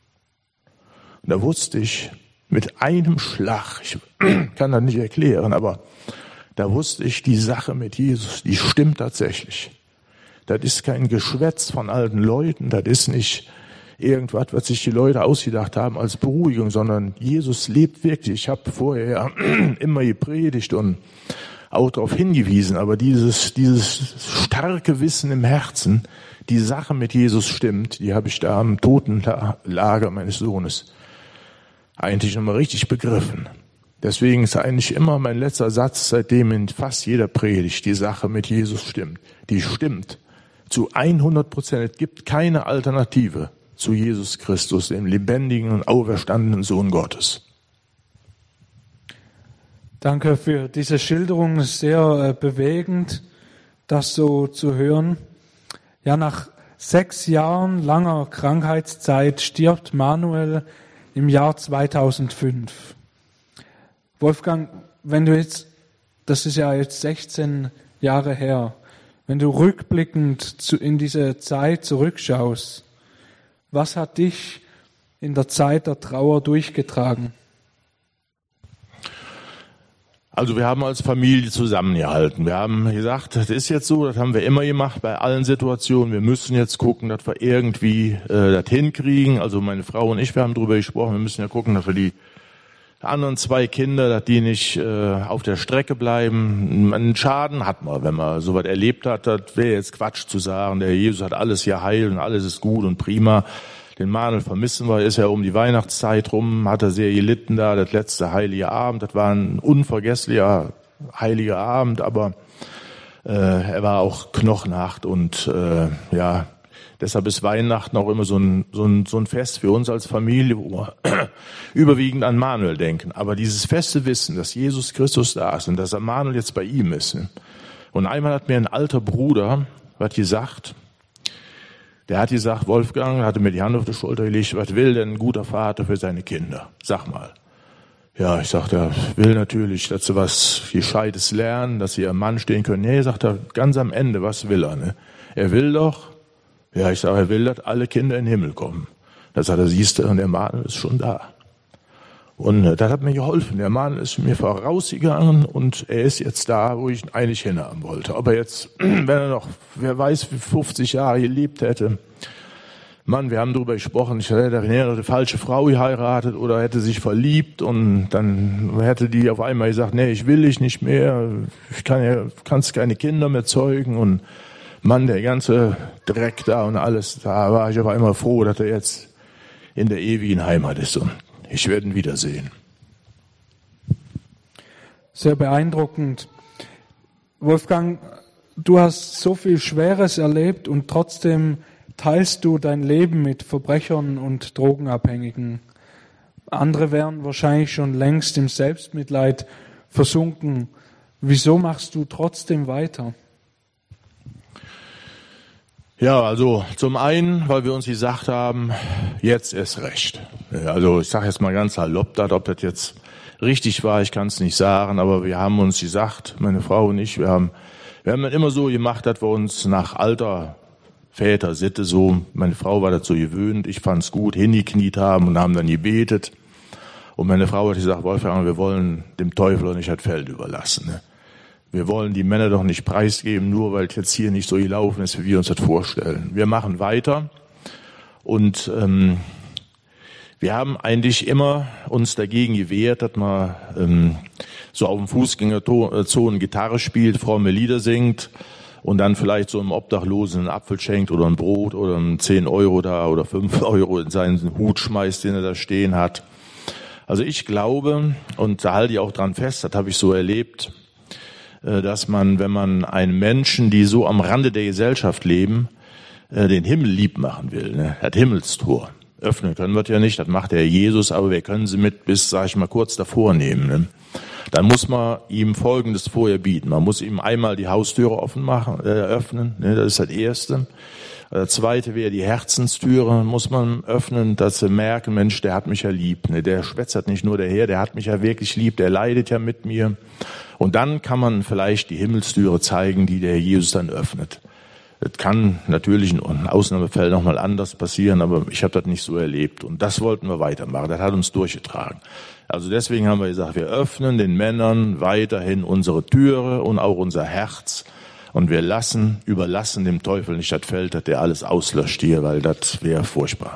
Und da wusste ich mit einem Schlag, ich kann das nicht erklären, aber da wusste ich, die Sache mit Jesus, die stimmt tatsächlich. Das ist kein Geschwätz von alten Leuten, das ist nicht irgendwas, was sich die Leute ausgedacht haben als Beruhigung, sondern Jesus lebt wirklich. Ich habe vorher immer gepredigt und auch darauf hingewiesen, aber dieses, dieses starke Wissen im Herzen, die Sache mit Jesus stimmt, die habe ich da am Totenlager meines Sohnes eigentlich nochmal richtig begriffen. Deswegen ist eigentlich immer mein letzter Satz, seitdem in fast jeder Predigt, die Sache mit Jesus stimmt. Die stimmt zu hundert Prozent. Es gibt keine Alternative zu Jesus Christus, dem lebendigen und auferstandenen Sohn Gottes. Danke für diese Schilderung, sehr äh, bewegend, das so zu hören. Ja, nach sechs Jahren langer Krankheitszeit stirbt Manuel im Jahr zweitausendfünf. Wolfgang, wenn du jetzt, das ist ja jetzt sechzehn Jahre her, wenn du rückblickend zu, in diese Zeit zurückschaust, was hat dich in der Zeit der Trauer durchgetragen? Also wir haben als Familie zusammengehalten. Wir haben gesagt, das ist jetzt so, das haben wir immer gemacht bei allen Situationen. Wir müssen jetzt gucken, dass wir irgendwie äh, das hinkriegen. Also meine Frau und ich, wir haben darüber gesprochen, wir müssen ja gucken, dass wir die anderen zwei Kinder, dass die nicht äh, auf der Strecke bleiben. Einen Schaden hat man, wenn man sowas erlebt hat. Das wäre jetzt Quatsch zu sagen, der Jesus hat alles geheilt und alles ist gut und prima. Den Manuel vermissen wir, ist ja um die Weihnachtszeit rum, hat er sehr gelitten da, das letzte heilige Abend. Das war ein unvergesslicher heiliger Abend, aber äh, er war auch knochenhart und äh, ja, deshalb ist Weihnachten auch immer so ein, so ein, so ein Fest für uns als Familie, wo wir überwiegend an Manuel denken. Aber dieses feste Wissen, dass Jesus Christus da ist und dass Manuel jetzt bei ihm ist. Und einmal hat mir ein alter Bruder was gesagt, der hat gesagt, Wolfgang, hatte mir die Hand auf die Schulter gelegt, was will denn ein guter Vater für seine Kinder? Sag mal. Ja, ich sagte, er will natürlich, dass sie was Gescheites lernen, dass sie ihrem Mann stehen können. Nee, sagt er, ganz am Ende, was will er? Ne? Er will doch, ja, ich sage, er will, dass alle Kinder in den Himmel kommen. Da sagt er, siehst du, und der Mann ist schon da. Und äh, das hat mir geholfen. Der Mann ist mir vorausgegangen und er ist jetzt da, wo ich ihn eigentlich hinhaben wollte. Aber jetzt, wenn er noch, wer weiß, wie fünfzig Jahre gelebt hätte, Mann, wir haben darüber gesprochen, ich hätte eine falsche Frau geheiratet oder hätte sich verliebt und dann hätte die auf einmal gesagt, nee, ich will dich nicht mehr, ich kann ja, kannst keine Kinder mehr zeugen und Mann, der ganze Dreck da und alles, da war ich auf einmal froh, dass er jetzt in der ewigen Heimat ist und ich werde ihn wiedersehen. Sehr beeindruckend. Wolfgang, du hast so viel Schweres erlebt und trotzdem teilst du dein Leben mit Verbrechern und Drogenabhängigen. Andere wären wahrscheinlich schon längst im Selbstmitleid versunken. Wieso machst du trotzdem weiter? Ja, also zum einen, weil wir uns gesagt haben, jetzt ist recht. Also ich sage jetzt mal ganz salopp, ob das jetzt richtig war, ich kann es nicht sagen, aber wir haben uns gesagt, meine Frau und ich, wir haben, wir haben dann immer so gemacht, dass wir uns nach alter Väter-Sitte so, meine Frau war dazu gewöhnt, ich fand's gut, hingekniet haben und haben dann gebetet. Und meine Frau hat gesagt, Wolfgang, wir wollen dem Teufel nicht das Feld überlassen. Ne? Wir wollen die Männer doch nicht preisgeben, nur weil es jetzt hier nicht so gelaufen ist, wie wir uns das vorstellen. Wir machen weiter und ähm, wir haben eigentlich immer uns dagegen gewehrt, dass man ähm, so auf dem Fußgängerzonen Gitarre spielt, fromme Lieder singt und dann vielleicht so einem Obdachlosen einen Apfel schenkt oder ein Brot oder einen zehn Euro da oder fünf Euro in seinen Hut schmeißt, den er da stehen hat. Also ich glaube, und da halte ich auch dran fest, das habe ich so erlebt, dass man, wenn man einen Menschen, die so am Rande der Gesellschaft leben, den Himmel lieb machen will, ne, das Himmelstor. Öffnen können wir ja nicht, das macht der Jesus, aber wir können sie mit bis, sag ich mal, kurz davor nehmen. Ne. Dann muss man ihm Folgendes vorher bieten. Man muss ihm einmal die Haustüre offen machen, äh, öffnen, ne, das ist das Erste. Das Zweite wäre die Herzenstüre, muss man öffnen, dass sie merken, Mensch, der hat mich ja lieb. Ne? Der schwätzert nicht nur daher, der hat mich ja wirklich lieb, der leidet ja mit mir. Und dann kann man vielleicht die Himmelstüre zeigen, die der Jesus dann öffnet. Das kann natürlich in Ausnahmefällen nochmal anders passieren, aber ich habe das nicht so erlebt. Und das wollten wir weitermachen, das hat uns durchgetragen. Also deswegen haben wir gesagt, wir öffnen den Männern weiterhin unsere Türe und auch unser Herz. Und wir lassen, überlassen dem Teufel nicht das Feld, dass der alles auslöscht hier, weil das wäre furchtbar.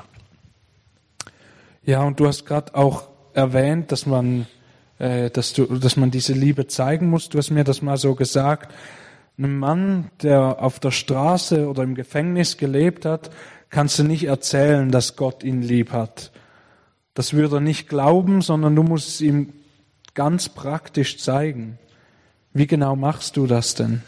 Ja, und du hast gerade auch erwähnt, dass man, äh, dass du, dass man diese Liebe zeigen muss. Du hast mir das mal so gesagt. Einem Mann, der auf der Straße oder im Gefängnis gelebt hat, kannst du nicht erzählen, dass Gott ihn lieb hat. Das würde er nicht glauben, sondern du musst es ihm ganz praktisch zeigen. Wie genau machst du das denn?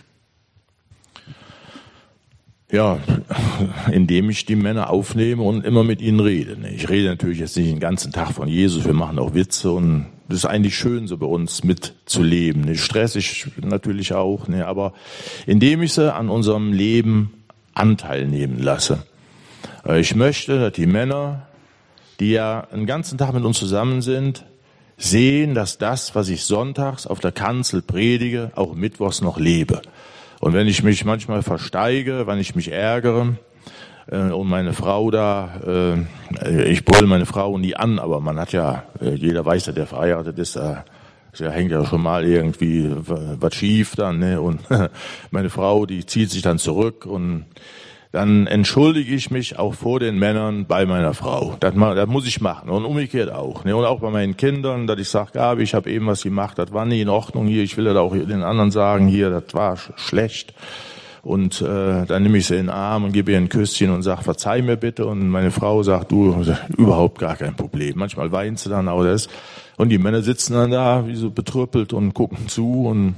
Ja, indem ich die Männer aufnehme und immer mit ihnen rede. Ich rede natürlich jetzt nicht den ganzen Tag von Jesus, wir machen auch Witze und das ist eigentlich schön, so bei uns mitzuleben. Stressig natürlich auch, aber indem ich sie an unserem Leben Anteil nehmen lasse. Ich möchte, dass die Männer, die ja einen ganzen Tag mit uns zusammen sind, sehen, dass das, was ich sonntags auf der Kanzel predige, auch mittwochs noch lebe. Und wenn ich mich manchmal versteige, wenn ich mich ärgere äh, und meine Frau da, äh, ich brülle meine Frau nie an, aber man hat ja, äh, jeder weiß ja, der verheiratet ist, da äh, hängt ja schon mal irgendwie was schief dann, ne? Und meine Frau, die zieht sich dann zurück und dann entschuldige ich mich auch vor den Männern bei meiner Frau. Das, das muss ich machen und umgekehrt auch. Ne? Und auch bei meinen Kindern, dass ich sage, Gabi, ich habe eben was gemacht, das war nie in Ordnung hier. Ich will das auch den anderen sagen, hier, das war sch- schlecht. Und äh, dann nehme ich sie in den Arm und gebe ihr ein Küsschen und sage, verzeih mir bitte. Und meine Frau sagt, du, überhaupt gar kein Problem. Manchmal weint sie dann auch das. Und die Männer sitzen dann da wie so betrüppelt und gucken zu. Und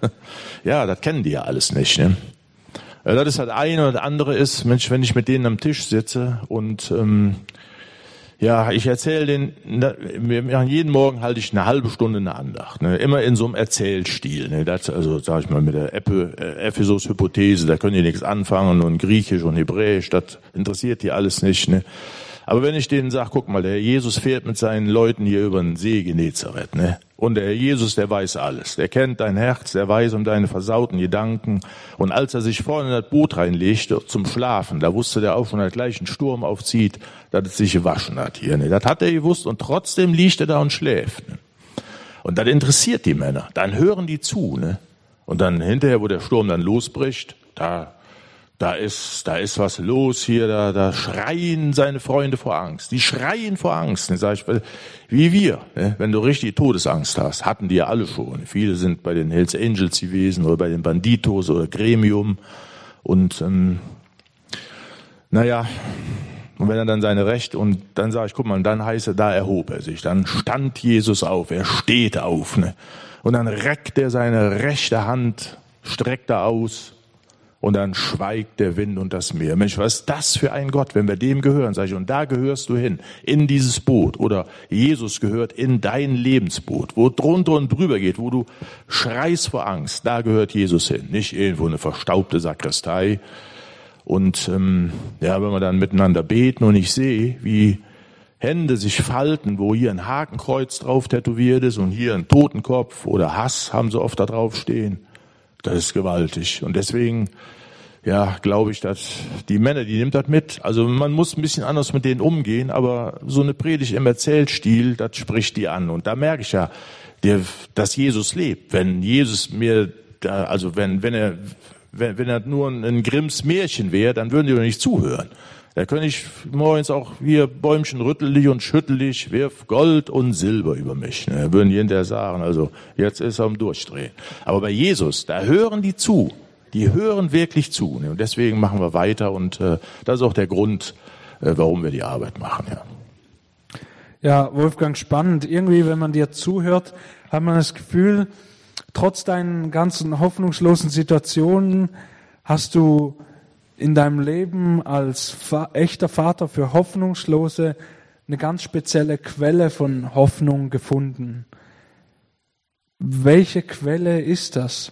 ja, das kennen die ja alles nicht, ne? Das ist das eine, und das andere ist, Mensch, wenn ich mit denen am Tisch sitze und ähm, ja, ich erzähle denen, jeden Morgen halte ich eine halbe Stunde eine Andacht, ne? Immer in so einem Erzählstil. Ne? Das, also sage ich mal mit der Ephesus-Hypothese, da können die nichts anfangen und Griechisch und Hebräisch, das interessiert die alles nicht. Ne? Aber wenn ich denen sage, guck mal, der Herr Jesus fährt mit seinen Leuten hier über den See Genezareth, ne? Und der Herr Jesus, der weiß alles. Der kennt dein Herz, der weiß um deine versauten Gedanken. Und als er sich vorne in das Boot reinlegte zum Schlafen, da wusste der auch, wenn er gleich einen Sturm aufzieht, dass es sich gewaschen hat hier, ne? Das hat er gewusst und trotzdem liegt er da und schläft. Ne? Und das interessiert die Männer. Dann hören die zu, ne? Und dann hinterher, wo der Sturm dann losbricht, da Da ist, da ist was los hier, da, da schreien seine Freunde vor Angst. Die schreien vor Angst. Ne, sag ich, wie wir, ne? Wenn du richtig Todesangst hast, hatten die ja alle schon. Viele sind bei den Hells Angels gewesen oder bei den Banditos oder Gremium. Und ähm, naja, und wenn er dann seine Rechte, und dann sage ich, guck mal, und dann heißt er, da erhob er sich. Dann stand Jesus auf, er steht auf. Ne? Und dann reckt er seine rechte Hand, streckt er aus. Und dann schweigt der Wind und das Meer. Mensch, was ist das für ein Gott, wenn wir dem gehören, sag ich. Und da gehörst du hin, in dieses Boot. Oder Jesus gehört in dein Lebensboot, wo drunter und drüber geht, wo du schreist vor Angst. Da gehört Jesus hin, nicht irgendwo eine verstaubte Sakristei. Und ähm, ja, wenn wir dann miteinander beten und ich sehe, wie Hände sich falten, wo hier ein Hakenkreuz drauf tätowiert ist und hier ein Totenkopf oder Hass haben sie oft da drauf stehen, das ist gewaltig. Und deswegen, ja, glaube ich, dass die Männer, die nimmt das mit. Also man muss ein bisschen anders mit denen umgehen, aber so eine Predigt im Erzählstil, das spricht die an. Und da merke ich ja, der, dass Jesus lebt. Wenn Jesus mir, da, also wenn, wenn er, wenn, wenn er nur ein, ein Grimms Märchen wäre, dann würden die doch nicht zuhören. Da könnte ich morgens auch hier Bäumchen rüttelig und schüttelig, wirf Gold und Silber über mich. Da würden die hinterher sagen, also jetzt ist er am Durchdrehen. Aber bei Jesus, da hören die zu. Die hören wirklich zu. Und deswegen machen wir weiter. Und äh, das ist auch der Grund, äh, warum wir die Arbeit machen. Ja. Ja, Wolfgang, spannend. Irgendwie, wenn man dir zuhört, hat man das Gefühl, trotz deinen ganzen hoffnungslosen Situationen hast du in deinem Leben als Fa- echter Vater für Hoffnungslose eine ganz spezielle Quelle von Hoffnung gefunden. Welche Quelle ist das?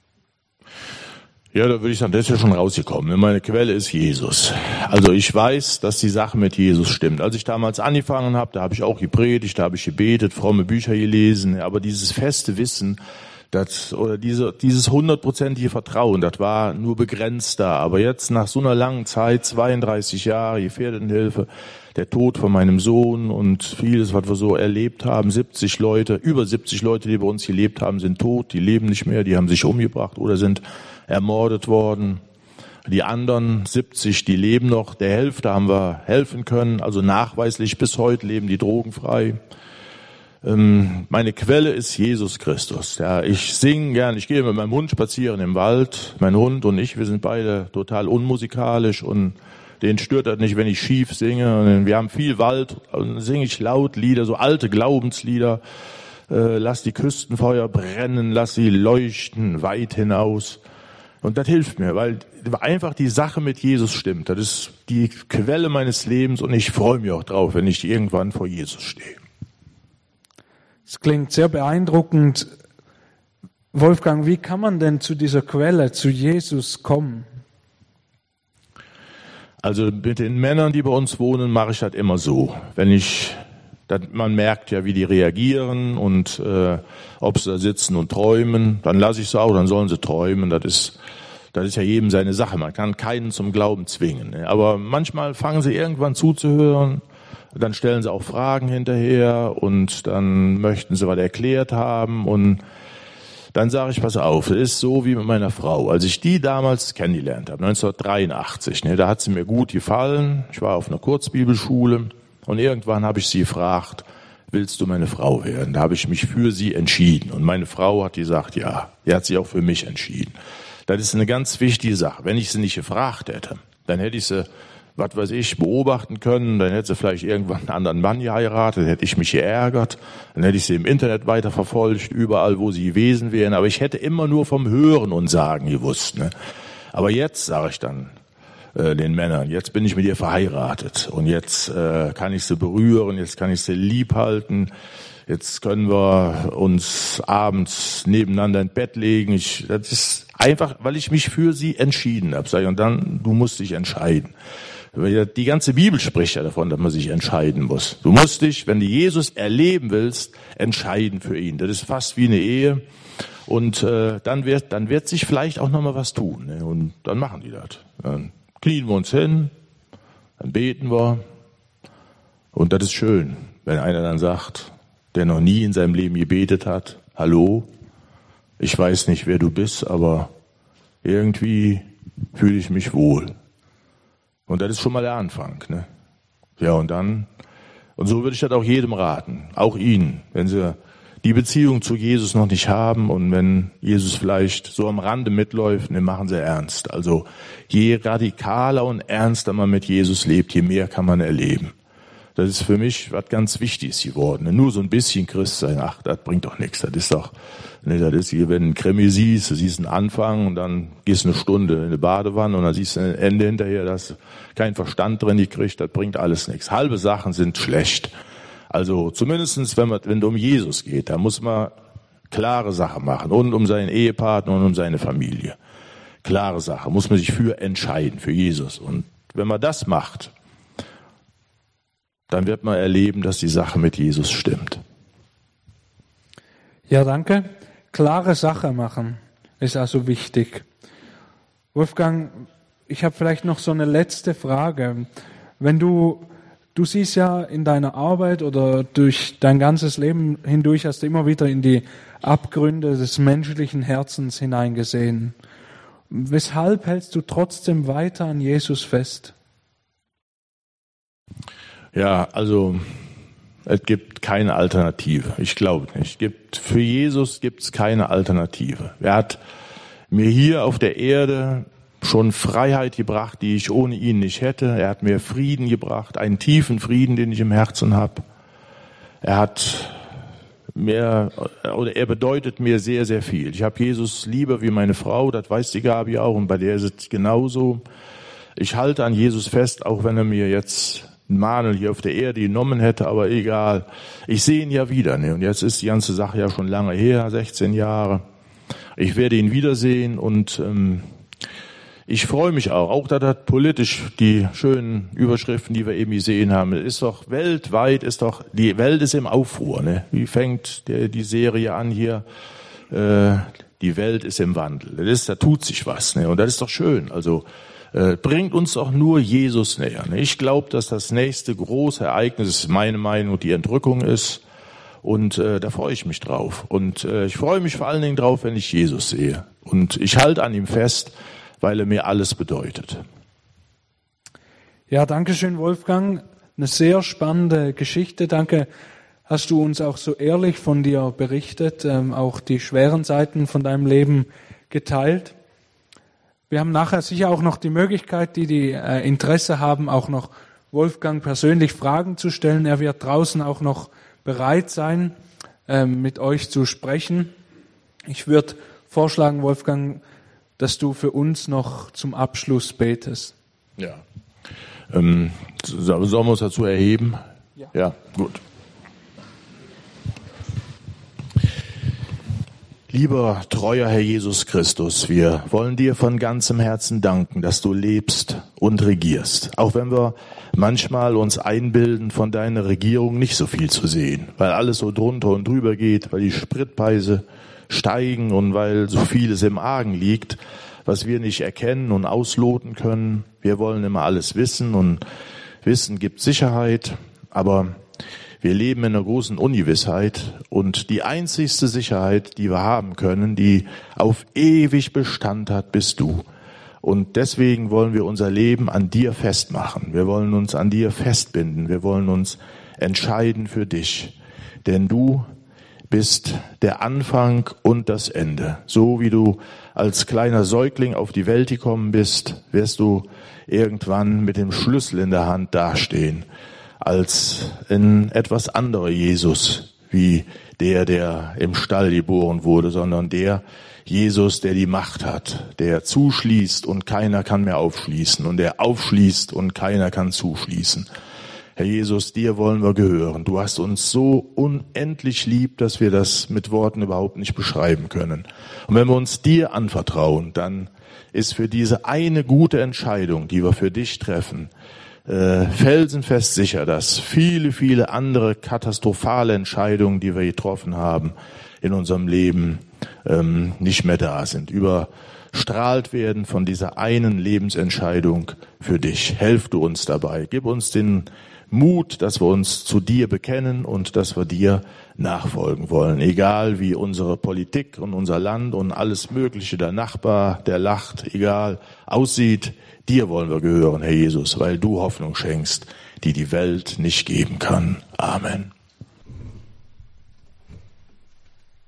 Ja, da würde ich sagen, das ist ja schon rausgekommen. Meine Quelle ist Jesus. Also ich weiß, dass die Sache mit Jesus stimmt. Als ich damals angefangen habe, da habe ich auch gepredigt, da habe ich gebetet, fromme Bücher gelesen, aber dieses feste Wissen, das, oder diese, dieses hundertprozentige Vertrauen, das war nur begrenzt da. Aber jetzt nach so einer langen Zeit, zweiunddreißig Jahre, Gefährdenhilfe, der Tod von meinem Sohn und vieles, was wir so erlebt haben, siebzig Leute, über siebzig Leute, die bei uns gelebt haben, sind tot, die leben nicht mehr, die haben sich umgebracht oder sind ermordet worden. Die anderen siebzig, die leben noch, der Hälfte haben wir helfen können, also nachweislich bis heute leben die drogenfrei. Meine Quelle ist Jesus Christus. Ja, ich singe gern, ich gehe mit meinem Hund spazieren im Wald. Mein Hund und ich, wir sind beide total unmusikalisch und den stört das nicht, wenn ich schief singe. Wir haben viel Wald und singe ich laut Lieder, so alte Glaubenslieder. Äh, lass die Küstenfeuer brennen, lass sie leuchten weit hinaus. Und das hilft mir, weil einfach die Sache mit Jesus stimmt. Das ist die Quelle meines Lebens und ich freue mich auch drauf, wenn ich irgendwann vor Jesus stehe. Es klingt sehr beeindruckend. Wolfgang, wie kann man denn zu dieser Quelle, zu Jesus kommen? Also mit den Männern, die bei uns wohnen, mache ich das immer so. Wenn ich, das, man merkt ja, wie die reagieren und äh, ob sie da sitzen und träumen, dann lasse ich sie auch, dann sollen sie träumen. Das ist, das ist ja jedem seine Sache. Man kann keinen zum Glauben zwingen. Aber manchmal fangen sie irgendwann zuzuhören. Dann stellen sie auch Fragen hinterher und dann möchten sie was erklärt haben und dann sage ich, pass auf, es ist so wie mit meiner Frau. Als ich die damals kennengelernt habe, neunzehnhundertdreiundachtzig, ne, da hat sie mir gut gefallen. Ich war auf einer Kurzbibelschule und irgendwann habe ich sie gefragt, willst du meine Frau werden? Da habe ich mich für sie entschieden und meine Frau hat gesagt, ja, die hat sich auch für mich entschieden. Das ist eine ganz wichtige Sache. Wenn ich sie nicht gefragt hätte, dann hätte ich sie was weiß ich, beobachten können, dann hätte sie vielleicht irgendwann einen anderen Mann geheiratet, dann hätte ich mich geärgert, dann hätte ich sie im Internet weiterverfolgt, überall, wo sie gewesen wären, aber ich hätte immer nur vom Hören und Sagen gewusst. Ne? Aber jetzt sage ich dann äh, den Männern, jetzt bin ich mit ihr verheiratet und jetzt äh, kann ich sie berühren, jetzt kann ich sie lieb halten, jetzt können wir uns abends nebeneinander ins Bett legen. Ich, das ist einfach, weil ich mich für sie entschieden habe. Sag ich, und dann, du musst dich entscheiden. Die ganze Bibel spricht ja davon, dass man sich entscheiden muss. Du musst dich, wenn du Jesus erleben willst, entscheiden für ihn. Das ist fast wie eine Ehe. Und äh, dann wird dann wird sich vielleicht auch noch mal was tun. Ne? Und dann machen die das. Dann knien wir uns hin, dann beten wir. Und das ist schön, wenn einer dann sagt, der noch nie in seinem Leben gebetet hat, hallo, ich weiß nicht, wer du bist, aber irgendwie fühle ich mich wohl. Und das ist schon mal der Anfang, ne? Ja, und dann, und so würde ich das auch jedem raten, auch Ihnen, wenn Sie die Beziehung zu Jesus noch nicht haben und wenn Jesus vielleicht so am Rande mitläuft, dann machen Sie ernst. Also je radikaler und ernster man mit Jesus lebt, je mehr kann man erleben. Das ist für mich was ganz Wichtiges geworden. Nur so ein bisschen Christ sein, ach, das bringt doch nichts. Das ist doch, ne, das ist hier, wenn du ein Krimi siehst, du siehst einen Anfang und dann gehst eine Stunde in eine Badewanne und dann siehst du ein Ende hinterher, dass du keinen Verstand drin gekriegt, das bringt alles nichts. Halbe Sachen sind schlecht. Also zumindestens, wenn man, wenn es um Jesus geht, da muss man klare Sachen machen und um seinen Ehepartner und um seine Familie. klare Sache, muss man sich für entscheiden, für Jesus. Und wenn man das macht, dann wird man erleben, dass die Sache mit Jesus stimmt. Ja, danke. Klare Sache machen ist also wichtig. Wolfgang, ich habe vielleicht noch so eine letzte Frage. Wenn du, du siehst ja in deiner Arbeit oder durch dein ganzes Leben hindurch hast du immer wieder in die Abgründe des menschlichen Herzens hineingesehen. Weshalb hältst du trotzdem weiter an Jesus fest? Ja, also es gibt keine Alternative. Ich glaube nicht. Es gibt, für Jesus gibt es keine Alternative. Er hat mir hier auf der Erde schon Freiheit gebracht, die ich ohne ihn nicht hätte. Er hat mir Frieden gebracht, einen tiefen Frieden, den ich im Herzen habe. Er hat mir, oder er bedeutet mir sehr, sehr viel. Ich habe Jesus lieber wie meine Frau, das weiß die Gabi auch, und bei der ist es genauso. Ich halte an Jesus fest, auch wenn er mir jetzt einen Manel hier auf der Erde genommen hätte, aber egal. Ich sehe ihn ja wieder, ne? Und jetzt ist die ganze Sache ja schon lange her, sechzehn Jahre. Ich werde ihn wiedersehen und ähm, ich freue mich auch, auch da das politisch die schönen Überschriften, die wir eben gesehen haben, ist doch weltweit, ist doch, die Welt ist im Aufruhr, ne? Wie fängt der, die Serie an hier? Äh, die Welt ist im Wandel. Das ist, da tut sich was, ne? Und das ist doch schön. Also äh, bringt uns doch nur Jesus näher. Ne? Ich glaube, dass das nächste große Ereignis, ist meine Meinung, die Entrückung ist. Und äh, da freue ich mich drauf. Und äh, ich freue mich vor allen Dingen drauf, wenn ich Jesus sehe. Und ich halte an ihm fest, weil er mir alles bedeutet. Ja, danke schön, Wolfgang. Eine sehr spannende Geschichte. Danke, hast du uns auch so ehrlich von dir berichtet, ähm, auch die schweren Seiten von deinem Leben geteilt. Wir haben nachher sicher auch noch die Möglichkeit, die die äh, Interesse haben, auch noch Wolfgang persönlich Fragen zu stellen. Er wird draußen auch noch bereit sein, ähm, mit euch zu sprechen. Ich würde vorschlagen, Wolfgang, dass du für uns noch zum Abschluss betest. Ja. Ähm, sollen wir uns dazu erheben? Ja. Ja, gut. Lieber treuer Herr Jesus Christus, wir wollen dir von ganzem Herzen danken, dass du lebst und regierst. Auch wenn wir manchmal uns einbilden, von deiner Regierung nicht so viel zu sehen, weil alles so drunter und drüber geht, weil die Spritpreise steigen und weil so vieles im Argen liegt, was wir nicht erkennen und ausloten können. Wir wollen immer alles wissen und Wissen gibt Sicherheit, aber wir leben in einer großen Ungewissheit und die einzigste Sicherheit, die wir haben können, die auf ewig Bestand hat, bist du. Und deswegen wollen wir unser Leben an dir festmachen. Wir wollen uns an dir festbinden. Wir wollen uns entscheiden für dich. Denn du bist der Anfang und das Ende. So wie du als kleiner Säugling auf die Welt gekommen bist, wirst du irgendwann mit dem Schlüssel in der Hand dastehen, als ein etwas anderer Jesus, wie der, der im Stall geboren wurde, sondern der Jesus, der die Macht hat, der zuschließt und keiner kann mehr aufschließen und der aufschließt und keiner kann zuschließen. Herr Jesus, dir wollen wir gehören. Du hast uns so unendlich lieb, dass wir das mit Worten überhaupt nicht beschreiben können. Und wenn wir uns dir anvertrauen, dann ist für diese eine gute Entscheidung, die wir für dich treffen, äh, felsenfest sicher, dass viele, viele andere katastrophale Entscheidungen, die wir getroffen haben in unserem Leben, ähm, nicht mehr da sind. Überstrahlt werden von dieser einen Lebensentscheidung für dich. Helf du uns dabei. Gib uns den Mut, dass wir uns zu dir bekennen und dass wir dir nachfolgen wollen. Egal wie unsere Politik und unser Land und alles Mögliche, der Nachbar, der lacht, egal aussieht, dir wollen wir gehören, Herr Jesus, weil du Hoffnung schenkst, die die Welt nicht geben kann. Amen.